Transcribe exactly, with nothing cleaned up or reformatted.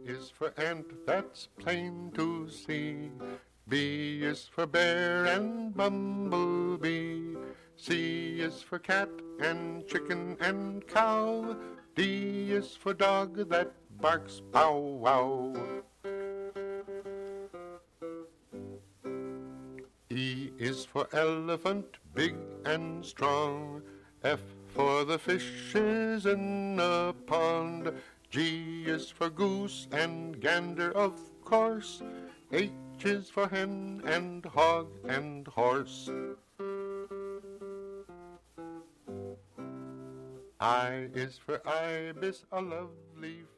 is for ant, that's plain to see. B is for bear and bumblebee. C is for cat and chicken and cow. D is for dog that barks bow wow. E is for elephant, big and strong. F for the fishes in a pond. G is for goose and gander, of course. H is for hen and hog and horse. I is for ibis, a lovely